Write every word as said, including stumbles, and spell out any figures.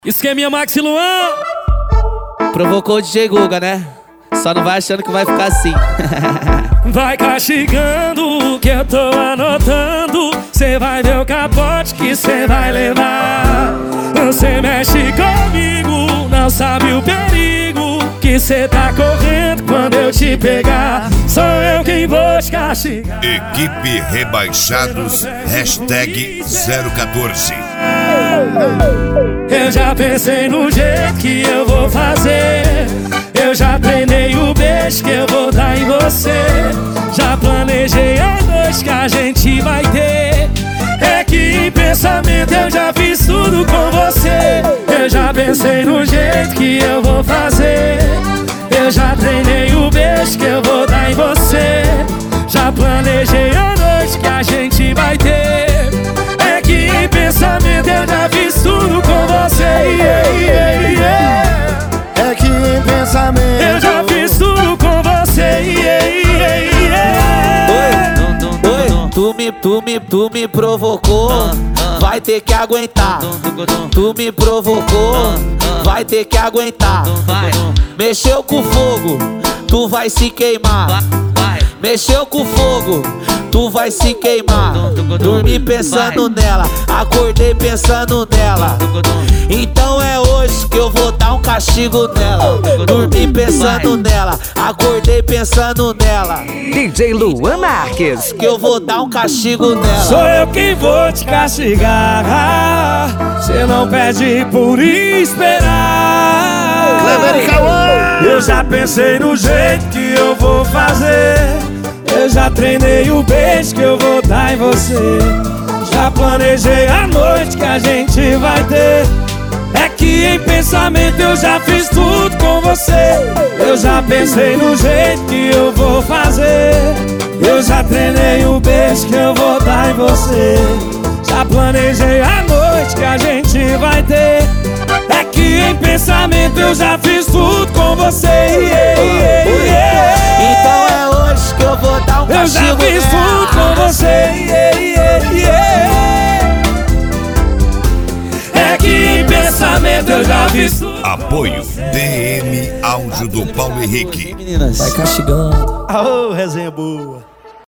Esqueminha Max e Luan. Provocou o D J Guga, né? Só não vai achando que vai ficar assim. Vai castigando que eu tô anotando. Cê vai ver o capote que cê vai levar. Você mexe comigo, não sabe o perigo que cê tá correndo quando eu te pegar. Sou eu quem vou te castigar. Equipe Rebaixados, hashtag zero quatorze. Eu já pensei no jeito que eu vou fazer. Eu já treinei o beijo que eu vou dar em você. Já planejei a noite que a gente vai ter. É que em pensamento eu já fiz tudo com você. Eu já pensei no jeito que eu vou fazer. Eu já treinei o beijo que eu vou dar em você. Já planejei a noite que a gente vai ter. É que em pensamento eu já fiz tudo com você. Yeah, yeah, yeah. É que em pensamento eu já fiz tudo com você. Yeah, yeah, yeah. Oi, oi, tu me, tu me, tu me provocou, vai ter que aguentar. Tu me provocou, vai ter que aguentar. Mexeu com fogo, tu vai se queimar. Mexeu com fogo, tu vai se queimar. Dormi pensando nela, acordei pensando nela. Então é hoje que eu vou dar um castigo nela. Dormi pensando nela, acordei pensando nela. D J Luan Marques. Que eu vou dar um castigo nela. Sou eu quem vou te castigar. Cê não pede por esperar. Cleber e Cauã. Eu já pensei no jeito que eu vou fazer. Eu já treinei o beijo que eu vou dar em você. Já planejei a noite que a gente vai ter. É que em pensamento eu já fiz tudo com você. Eu já pensei no jeito que eu vou fazer. Eu já treinei o beijo que eu vou dar em você. Já planejei a noite que a gente vai ter. É que em pensamento eu já fiz tudo com você. Yeah, yeah, yeah. Então é hoje que eu vou dar um eu castigo já fiz nela. tudo com você. Yeah, yeah, yeah. É que em pensamento eu já fiz tudo. Apoio D M Áudio do Paulo Henrique. Meninas, Vai castigando. Aô, resenha boa.